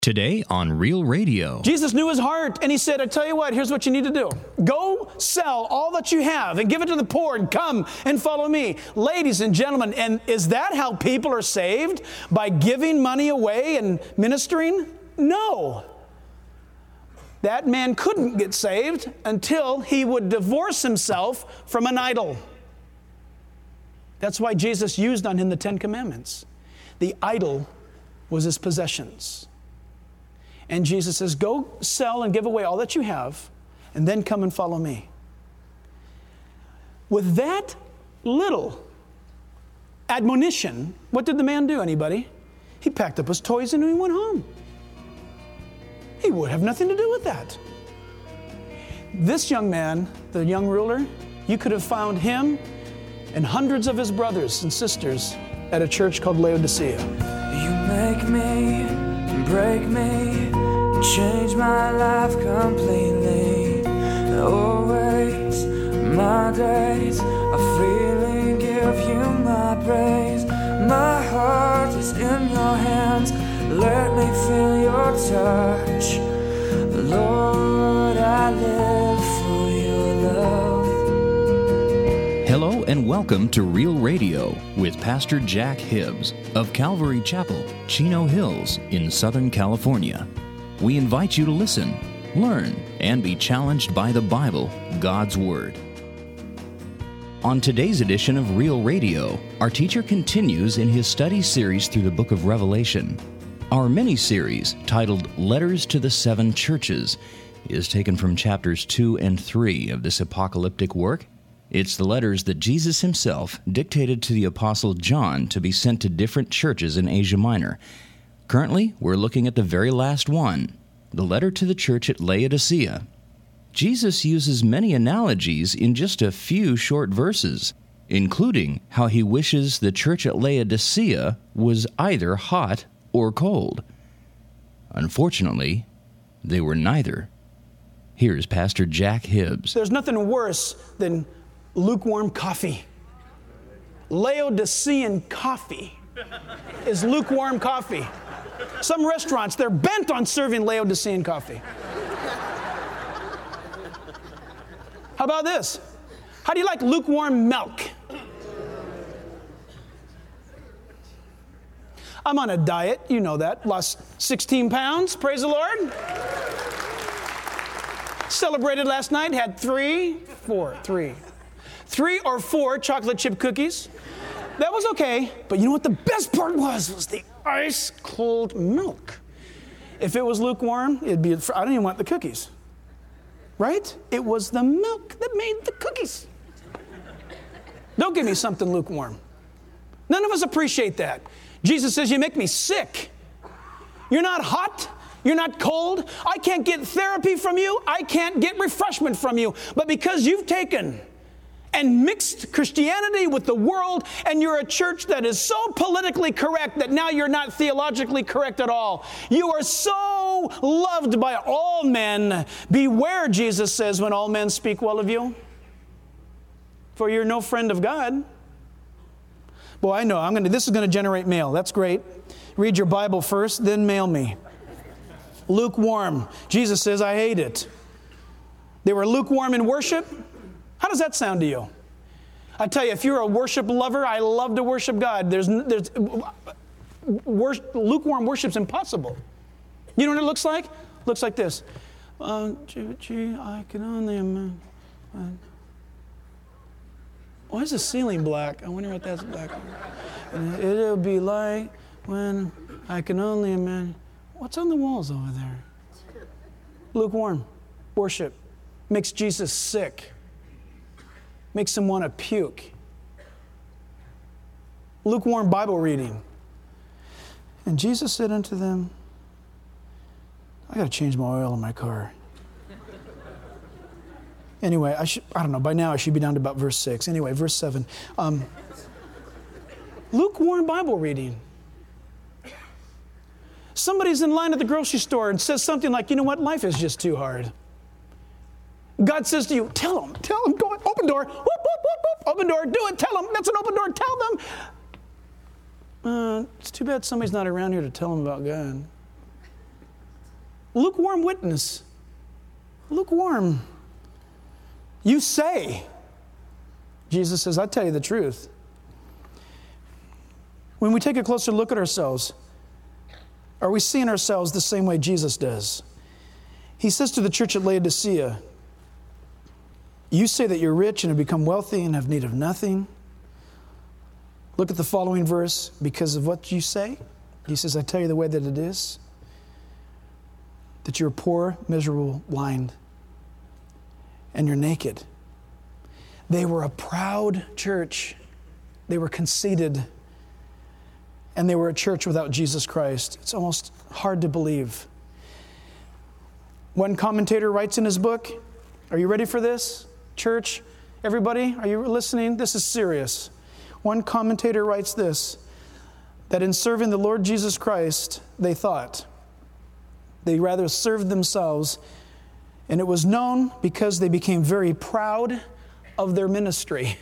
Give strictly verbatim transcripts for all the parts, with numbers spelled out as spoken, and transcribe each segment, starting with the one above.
Today on Real Radio. Jesus knew his heart, and he said, I tell you what, here's what you need to do. Go sell all that you have and give it to the poor and come and follow me. Ladies and gentlemen, and is that how people are saved? By giving money away and ministering? No. That man couldn't get saved until he would divorce himself from an idol. That's why Jesus used on him the Ten Commandments. The idol was his possessions. And Jesus says, go sell and give away all that you have, and then come and follow me. With that little admonition, what did the man do, anybody? He packed up his toys and he went home. He would have nothing to do with that. This young man, the young ruler, you could have found him and hundreds of his brothers and sisters at a church called Laodicea. You make me, break me, change my life completely. Always my days I freely give you my praise. My heart is in your hands, let me feel your touch. Lord, I live for your love. Hello and welcome to Real Radio with Pastor Jack Hibbs of Calvary Chapel, Chino Hills in Southern California. We invite you to listen, learn, and be challenged by the Bible, God's Word. On today's edition of Real Radio, our teacher continues in his study series through the book of Revelation. Our mini-series, titled Letters to the Seven Churches, is taken from chapters two and three of this apocalyptic work. It's the letters that Jesus himself dictated to the Apostle John to be sent to different churches in Asia Minor. Currently, we're looking at the very last one, the letter to the church at Laodicea. Jesus uses many analogies in just a few short verses, including how he wishes the church at Laodicea was either hot or cold. Unfortunately, they were neither. Here's Pastor Jack Hibbs. There's nothing worse than lukewarm coffee. Laodicean coffee is lukewarm coffee. Some restaurants, they're bent on serving Laodicean coffee. How about this? How do you like lukewarm milk? I'm on a diet, you know that. Lost sixteen pounds, praise the Lord. Celebrated last night, had three, four, three. Three or four chocolate chip cookies. That was okay, but you know what the best part was? Was the ice cold milk. If it was lukewarm, it'd be, I don't even want the cookies. Right? It was the milk that made the cookies. Don't give me something lukewarm. None of us appreciate that. Jesus says, you make me sick. You're not hot. You're not cold. I can't get therapy from you. I can't get refreshment from you. But because you've taken and mixed Christianity with the world, and you're a church that is so politically correct that now you're not theologically correct at all. You are so loved by all men. Beware, Jesus says, when all men speak well of you, for you're no friend of God. Boy, I know, I'm gonna, this is going to generate mail. That's great. Read your Bible first, then mail me. Lukewarm. Jesus says, I hate it. They were lukewarm in worship. How does that sound to you? I tell you, if you're a worship lover, I love to worship God. There's, there's worship, lukewarm worship's impossible. You know what it looks like? Looks like this. Uh, gee, gee, I can only imagine. Why is the ceiling black? I wonder what that's black. It'll be like when I can only imagine. What's on the walls over there? Lukewarm worship makes Jesus sick. Makes him want to puke. Lukewarm Bible reading. And Jesus said unto them, I got to change my oil in my car. Anyway, I should, I don't know, by now I should be down to about verse six. Anyway, verse seven. Um, lukewarm Bible reading. Somebody's in line at the grocery store and says something like, you know what, life is just too hard. God says to you, tell them, tell them, go, open door, whoop, whoop, whoop, whoop, open door, do it, tell them, that's an open door, tell them. Uh, it's too bad somebody's not around here to tell them about God. Lukewarm witness. Lukewarm. You say. Jesus says, I tell you the truth. When we take a closer look at ourselves, are we seeing ourselves the same way Jesus does? He says to the church at Laodicea, you say that you're rich and have become wealthy and have need of nothing. Look at the following verse. Because of what you say, he says, I tell you the way that it is, that you're poor, miserable, blind, and you're naked. They were a proud church. They were conceited. And they were a church without Jesus Christ. It's almost hard to believe. One commentator writes in his book, are you ready for this? Church, everybody, are you listening? This is serious. One commentator writes this, that in serving the Lord Jesus Christ, they thought, they rather served themselves, and it was known because they became very proud of their ministry.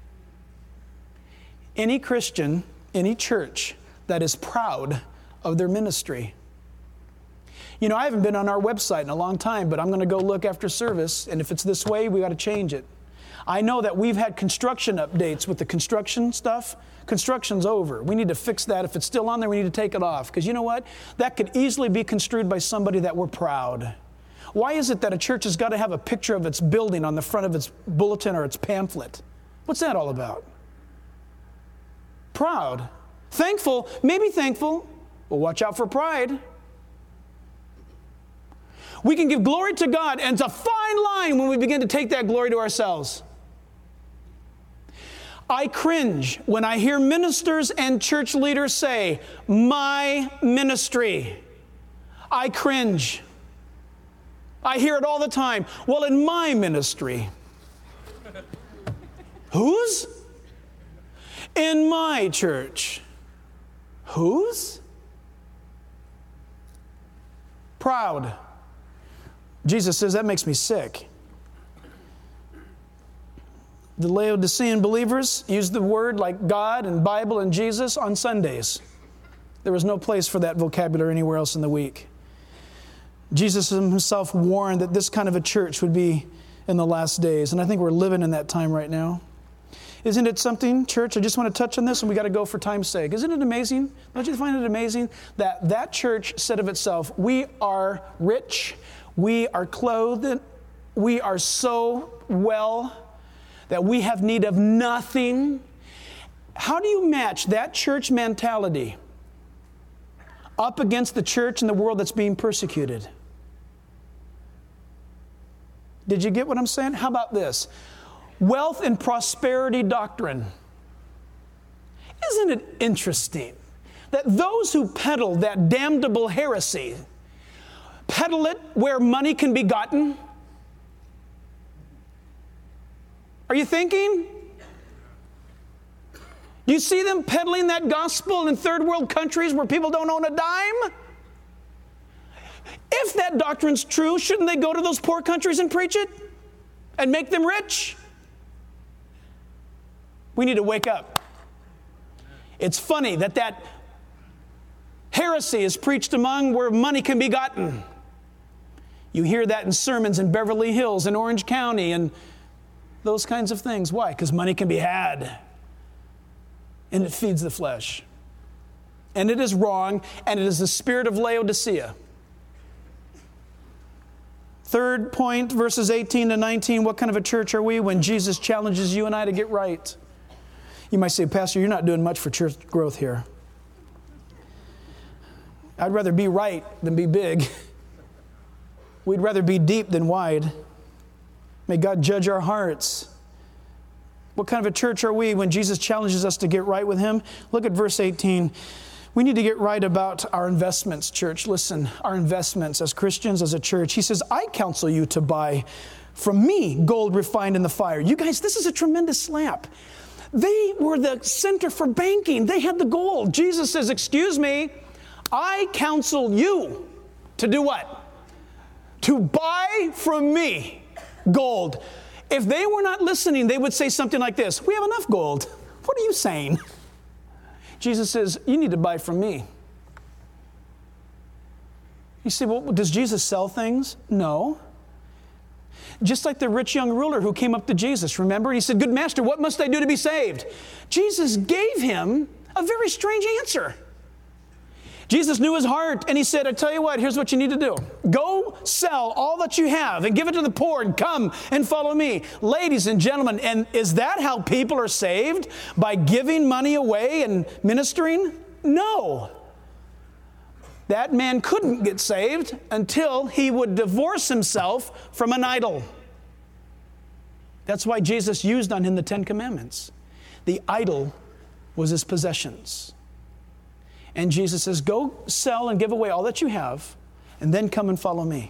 Any Christian, any church that is proud of their ministry. You know, I haven't been on our website in a long time, but I'm going to go look after service, and if it's this way, we got to change it. I know that we've had construction updates with the construction stuff. Construction's over. We need to fix that. If it's still on there, we need to take it off. Because you know what? That could easily be construed by somebody that we're proud. Why is it that a church has got to have a picture of its building on the front of its bulletin or its pamphlet? What's that all about? Proud. Thankful. Maybe thankful. Well, watch out for pride. We can give glory to God, and it's a fine line when we begin to take that glory to ourselves. I cringe when I hear ministers and church leaders say, my ministry. I cringe. I hear it all the time. Well, in my ministry. Whose? In my church. Whose? Proud. Jesus says, that makes me sick. The Laodicean believers used the word like God and Bible and Jesus on Sundays. There was no place for that vocabulary anywhere else in the week. Jesus himself warned that this kind of a church would be in the last days. And I think we're living in that time right now. Isn't it something, church? I just want to touch on this and we got to go for time's sake. Isn't it amazing? Don't you find it amazing that that church said of itself, we are rich, we are clothed, we are so well that we have need of nothing. How do you match that church mentality up against the church in the world that's being persecuted? Did you get what I'm saying? How about this? Wealth and prosperity doctrine. Isn't it interesting that those who peddle that damnable heresy peddle it where money can be gotten? Are you thinking? You see them peddling that gospel in third world countries where people don't own a dime? If that doctrine's true, shouldn't they go to those poor countries and preach it and make them rich? We need to wake up. It's funny that that heresy is preached among where money can be gotten. You hear that in sermons in Beverly Hills and Orange County and those kinds of things. Why? Because money can be had. And it feeds the flesh. And it is wrong, and it is the spirit of Laodicea. Third point, verses eighteen to nineteen, what kind of a church are we when Jesus challenges you and I to get right? You might say, Pastor, you're not doing much for church growth here. I'd rather be right than be big. We'd rather be deep than wide. May God judge our hearts. What kind of a church are we when Jesus challenges us to get right with Him? Look at verse eighteen. We need to get right about our investments, church. Listen, our investments as Christians, as a church. He says, I counsel you to buy from me gold refined in the fire. You guys, this is a tremendous slap. They were the center for banking. They had the gold. Jesus says, excuse me, I counsel you to do what? To buy from me gold. If they were not listening, they would say something like this, we have enough gold. What are you saying? Jesus says, you need to buy from me. You say, well, does Jesus sell things? No. Just like the rich young ruler who came up to Jesus, remember? He said, good master, what must I do to be saved? Jesus gave him a very strange answer. Jesus knew his heart, and he said, I tell you what, here's what you need to do. Go sell all that you have and give it to the poor and come and follow me. Ladies and gentlemen, and is that how people are saved? By giving money away and ministering? No. That man couldn't get saved until he would divorce himself from an idol. That's why Jesus used on him the Ten Commandments. The idol was his possessions. And Jesus says, go sell and give away all that you have, and then come and follow me.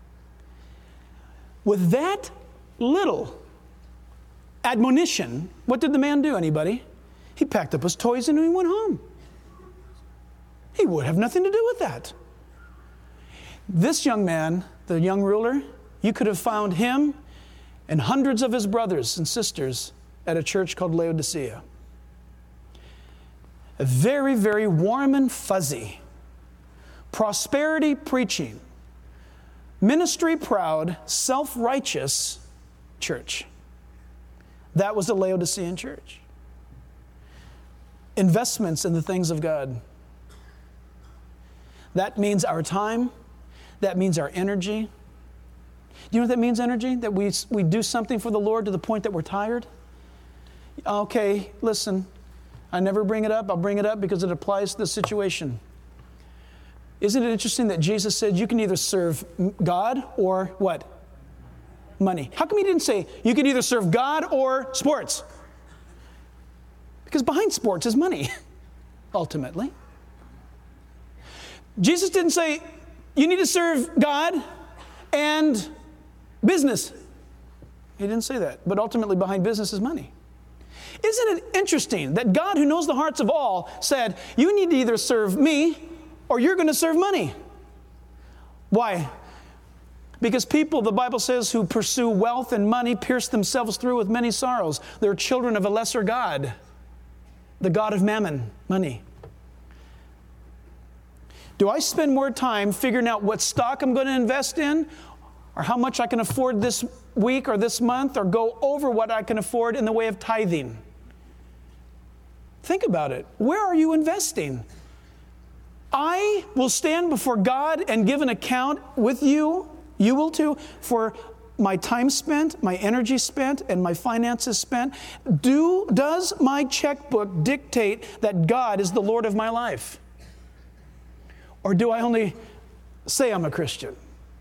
With that little admonition, what did the man do, anybody? He packed up his toys and he went home. He would have nothing to do with that. This young man, the young ruler, you could have found him and hundreds of his brothers and sisters at a church called Laodicea. A very, very warm and fuzzy, prosperity preaching, ministry proud, self-righteous church. That was the Laodicean church. Investments in the things of God. That means our time. That means our energy. Do you know what that means, energy? That we, we do something for the Lord to the point that we're tired? Okay, listen. I never bring it up. I'll bring it up because it applies to the situation. Isn't it interesting that Jesus said you can either serve God or what? Money. How come he didn't say you can either serve God or sports? Because behind sports is money, ultimately. Jesus didn't say you need to serve God and business. He didn't say that. But ultimately behind business is money. Isn't it interesting that God, who knows the hearts of all, said, you need to either serve me or you're going to serve money? Why? Because people, the Bible says, who pursue wealth and money pierce themselves through with many sorrows. They're children of a lesser God, the God of mammon, money. Do I spend more time figuring out what stock I'm going to invest in, or how much I can afford this week or this month, or go over what I can afford in the way of tithing? Think about it. Where are you investing? I will stand before God and give an account with you, you will too, for my time spent, my energy spent, and my finances spent. Do, does my checkbook dictate that God is the Lord of my life? Or do I only say I'm a Christian?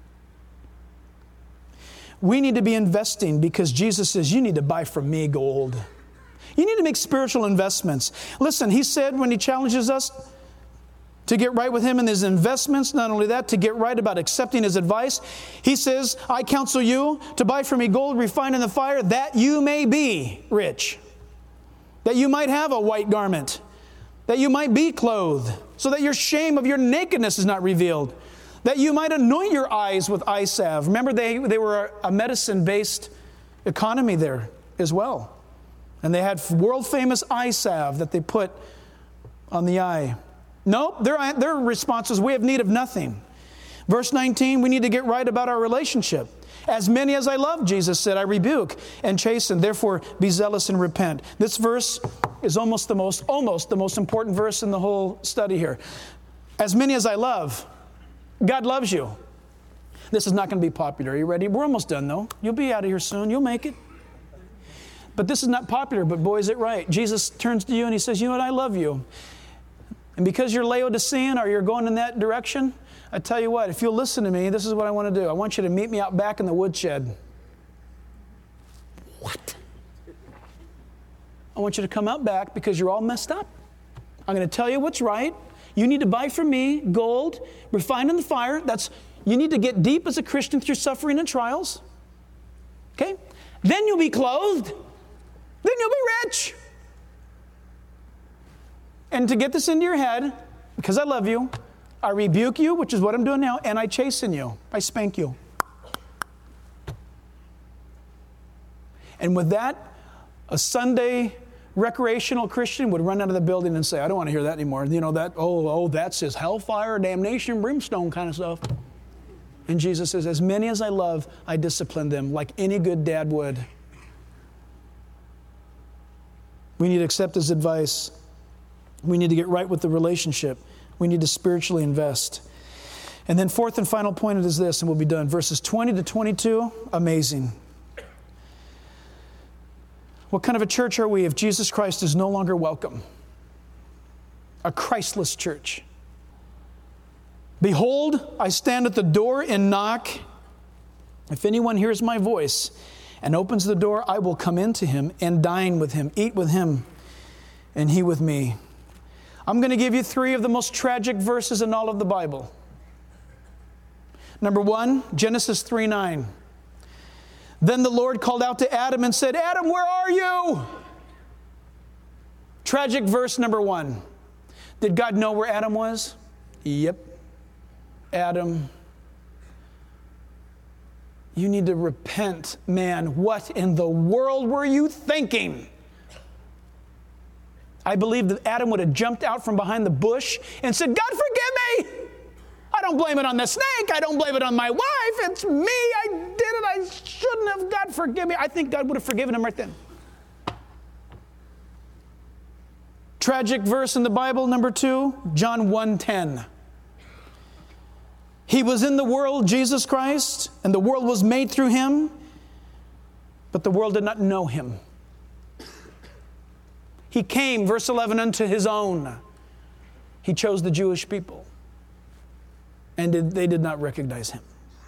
We need to be investing because Jesus says, you need to buy from me gold. You need to make spiritual investments. Listen, he said when he challenges us to get right with him in his investments, not only that, to get right about accepting his advice, he says, I counsel you to buy from me gold refined in the fire, that you may be rich, that you might have a white garment, that you might be clothed, so that your shame of your nakedness is not revealed, that you might anoint your eyes with eye salve. Remember, they, they were a medicine-based economy there as well. And they had world-famous eye salve that they put on the eye. Nope, their, their response was, we have need of nothing. Verse nineteen, we need to get right about our relationship. As many as I love, Jesus said, I rebuke and chasten. Therefore, be zealous and repent. This verse is almost the most, almost the most important verse in the whole study here. As many as I love, God loves you. This is not going to be popular. Are you ready? We're almost done, though. You'll be out of here soon. You'll make it. But this is not popular, but boy, is it right. Jesus turns to you and he says, you know what? I love you. And because you're Laodicean or you're going in that direction, I tell you what, if you'll listen to me, this is what I want to do. I want you to meet me out back in the woodshed. What? I want you to come out back because you're all messed up. I'm going to tell you what's right. You need to buy from me gold, refined in the fire. That's, you need to get deep as a Christian through suffering and trials. Okay? Then you'll be clothed. Then you'll be rich. And to get this into your head, because I love you, I rebuke you, which is what I'm doing now, and I chasten you. I spank you. And with that, a Sunday recreational Christian would run out of the building and say, I don't want to hear that anymore. You know, that, oh, oh, that's his hellfire, damnation, brimstone kind of stuff. And Jesus says, as many as I love, I discipline them like any good dad would. We need to accept his advice. We need to get right with the relationship. We need to spiritually invest. And then fourth and final point is this, and we'll be done. Verses twenty to twenty-two, amazing. What kind of a church are we if Jesus Christ is no longer welcome? A Christless church. Behold, I stand at the door and knock. If anyone hears my voice and opens the door, I will come into him and dine with him, eat with him, and he with me. I'm going to give you three of the most tragic verses in all of the Bible. Number one, Genesis three nine. Then the Lord called out to Adam and said, Adam, where are you? Tragic verse number one. Did God know where Adam was? Yep. Adam, you need to repent. Man, what in the world were you thinking? I believe that Adam would have jumped out from behind the bush and said, God, forgive me. I don't blame it on the snake. I don't blame it on my wife. It's me. I did it. I shouldn't have. God, forgive me. I think God would have forgiven him right then. Tragic verse in the Bible, number two, John one ten. He was in the world, Jesus Christ, and the world was made through him, but the world did not know him. He came, verse eleven, unto his own. He chose the Jewish people, and did, they did not recognize him.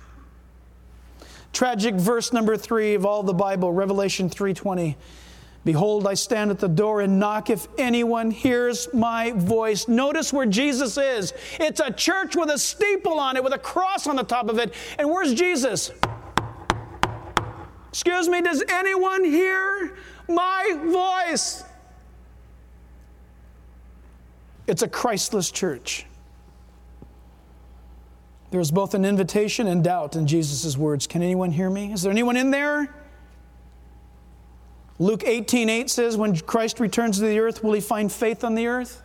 Tragic verse number three of all the Bible, Revelation three twenty. Behold, I stand at the door and knock. If anyone hears my voice. Notice where Jesus is. It's a church with a steeple on it, with a cross on the top of it. And where's Jesus? Excuse me, does anyone hear my voice? It's a Christless church. There's both an invitation and doubt in Jesus' words. Can anyone hear me? Is there anyone in there? Luke eighteen eight says, when Christ returns to the earth, will he find faith on the earth?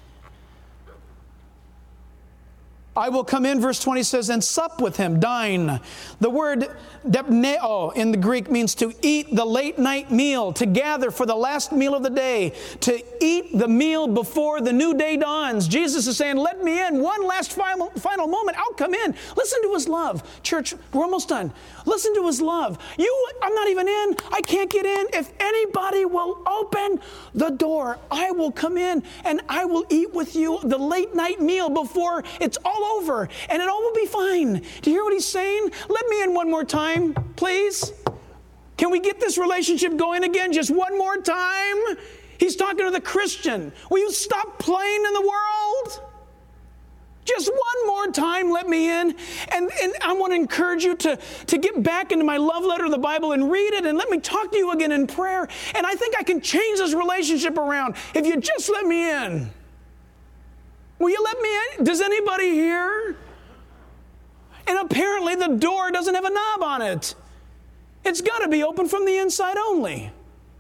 I will come in, verse twenty says, and sup with him, dine. The word depneo in the Greek means to eat the late night meal, to gather for the last meal of the day, to eat the meal before the new day dawns. Jesus is saying, let me in. One last final, final moment, I'll come in. Listen to his love. Church, we're almost done. Listen to his love. You, I'm not even in. I can't get in. If anybody will open the door, I will come in and I will eat with you the late night meal before it's all over, and it all will be fine. Do you hear what he's saying? Let me in one more time, please. Can we get this relationship going again just one more time? He's talking to the Christian. Will you stop playing in the world? Just one more time, let me in. And, and I want to encourage you to, to get back into my love letter of the Bible and read it, and let me talk to you again in prayer. And I think I can change this relationship around if you just let me in. Will you let me in? Does anybody hear? And apparently the door doesn't have a knob on it. It's got to be open from the inside only.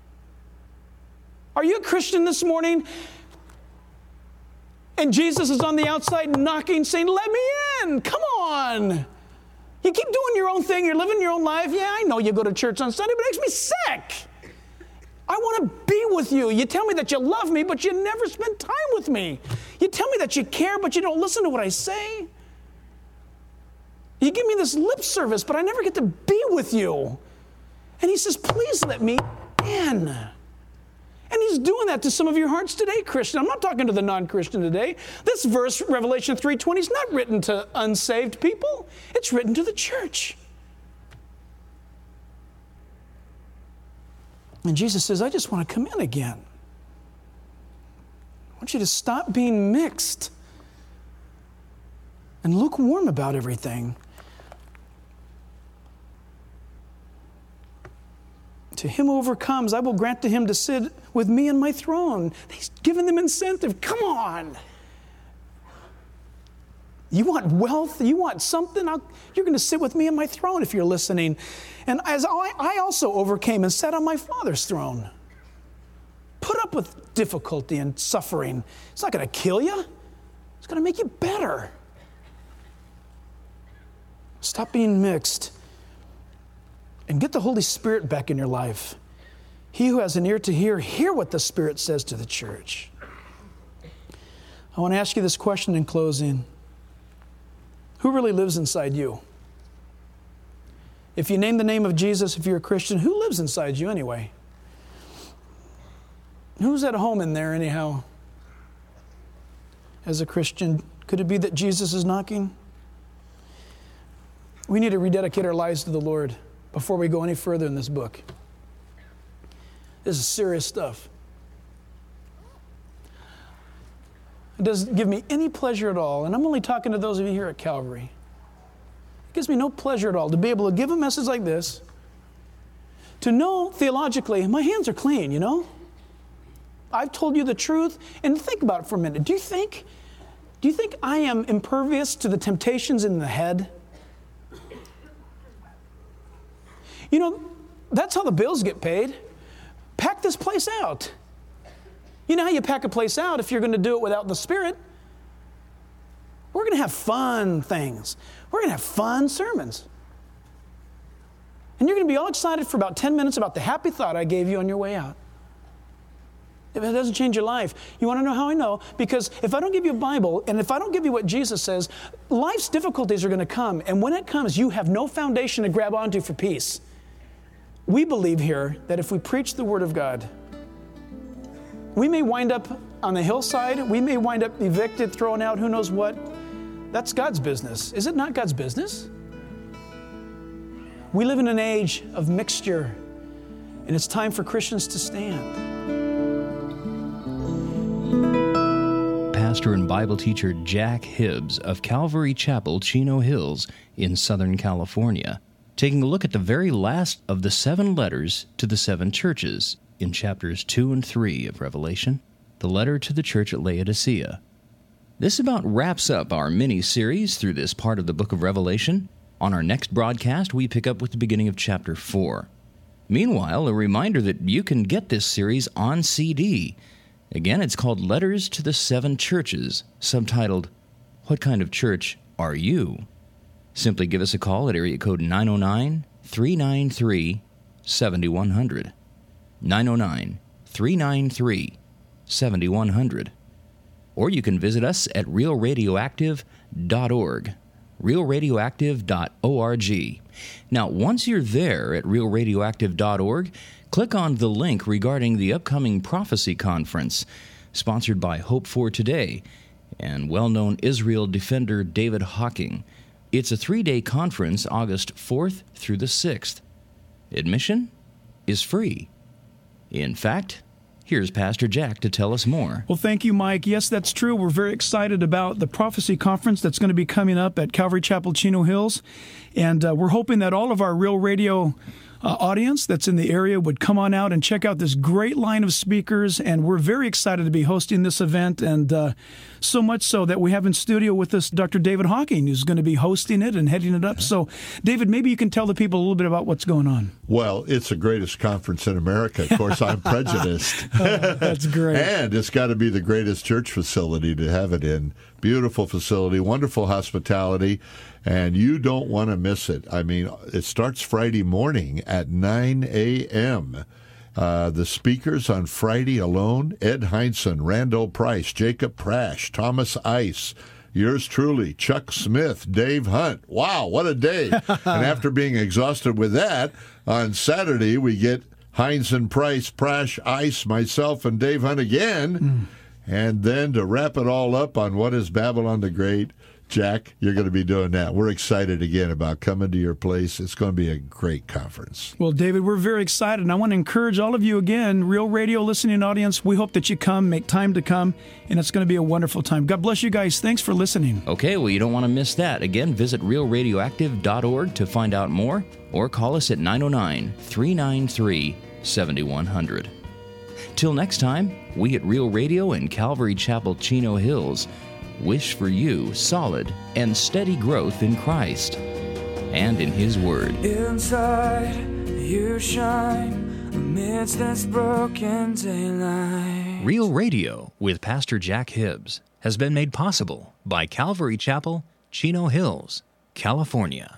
Are you a Christian this morning? And Jesus is on the outside knocking, saying, let me in. Come on. You keep doing your own thing. You're living your own life. Yeah, I know you go to church on Sunday, but it makes me sick. I want to be with you. You tell me that you love me, but you never spend time with me. You tell me that you care, but you don't listen to what I say. You give me this lip service, but I never get to be with you. And he says, please let me in. And he's doing that to some of your hearts today, Christian. I'm not talking to the non-Christian today. This verse, Revelation three twenty, is not written to unsaved people. It's written to the church. And Jesus says, I just want to come in again. I want you to stop being mixed and lukewarm about everything. To him who overcomes, I will grant to him to sit with me on my throne. He's giving them incentive. Come on. You want wealth? You want something? I'll, you're going to sit with me on my throne if you're listening. And as I, I also overcame and sat on my Father's throne. Put up with difficulty and suffering. It's not going to kill you. It's going to make you better. Stop being mixed. And get the Holy Spirit back in your life. He who has an ear to hear, hear what the Spirit says to the church. I want to ask you this question in closing. Who really lives inside you? If you name the name of Jesus, if you're a Christian, who lives inside you anyway? Who's at home in there anyhow? As a Christian, could it be that Jesus is knocking? We need to rededicate our lives to the Lord before we go any further in this book. This is serious stuff. It doesn't give me any pleasure at all, and I'm only talking to those of you here at Calvary. It gives me no pleasure at all to be able to give a message like this, to know theologically, my hands are clean, you know? I've told you the truth, and think about it for a minute. Do you think, do you think I am impervious to the temptations in the head? You know, that's how the bills get paid. Pack this place out. You know how you pack a place out if you're going to do it without the Spirit? We're going to have fun things. We're going to have fun sermons. And you're going to be all excited for about ten minutes about the happy thought I gave you on your way out. If it doesn't change your life, you want to know how I know? Because if I don't give you a Bible, and if I don't give you what Jesus says, life's difficulties are going to come. And when it comes, you have no foundation to grab onto for peace. We believe here that if we preach the Word of God, we may wind up on the hillside. We may wind up evicted, thrown out, who knows what. That's God's business. Is it not God's business? We live in an age of mixture, and it's time for Christians to stand. Pastor and Bible teacher Jack Hibbs of Calvary Chapel, Chino Hills in Southern California, taking a look at the very last of the seven letters to the seven churches in chapters two and three of Revelation, the letter to the church at Laodicea. This about wraps up our mini-series through this part of the book of Revelation. On our next broadcast, we pick up with the beginning of chapter four. Meanwhile, a reminder that you can get this series on C D. Again, it's called Letters to the Seven Churches, subtitled, What Kind of Church Are You? Simply give us a call at area code nine oh nine, three nine three, seven one zero zero. nine oh nine, three nine three, seven one zero zero. Or you can visit us at real radioactive dot org, real radioactive dot org. Now, once you're there at real radioactive dot org, click on the link regarding the upcoming Prophecy Conference, sponsored by Hope for Today and well-known Israel defender David Hocking. It's a three-day conference, August fourth through the sixth. Admission is free. In fact, here's Pastor Jack to tell us more. Well, thank you, Mike. Yes, that's true. We're very excited about the Prophecy Conference that's going to be coming up at Calvary Chapel, Chino Hills. And uh, we're hoping that all of our Real Radio Uh, audience that's in the area would come on out and check out this great line of speakers, and we're very excited to be hosting this event, and uh, so much so that we have in studio with us Doctor David Hocking, who's going to be hosting it and heading it up. So, David, maybe you can tell the people a little bit about what's going on. Well, it's the greatest conference in America. Of course, I'm prejudiced. Oh, that's great. And it's got to be the greatest church facility to have it in. Beautiful facility, wonderful hospitality, and you don't want to miss it. I mean, it starts Friday morning at nine a.m. Uh, the speakers on Friday alone, Ed Heinzen, Randall Price, Jacob Prash, Thomas Ice, yours truly, Chuck Smith, Dave Hunt. Wow, what a day. And after being exhausted with that, on Saturday we get Heinzen, Price, Prash, Ice, myself, and Dave Hunt again. Mm. And then to wrap it all up on What is Babylon the Great, Jack, you're going to be doing that. We're excited again about coming to your place. It's going to be a great conference. Well, David, we're very excited, and I want to encourage all of you again, Real Radio listening audience, we hope that you come, make time to come, and it's going to be a wonderful time. God bless you guys. Thanks for listening. Okay, well, you don't want to miss that. Again, visit real radioactive dot org to find out more, or call us at nine oh nine, three nine three, seven one zero zero. Till next time, we at Real Radio in Calvary Chapel, Chino Hills, wish for you solid and steady growth in Christ and in His Word. Inside you shine amidst this broken daylight. Real Radio with Pastor Jack Hibbs has been made possible by Calvary Chapel, Chino Hills, California.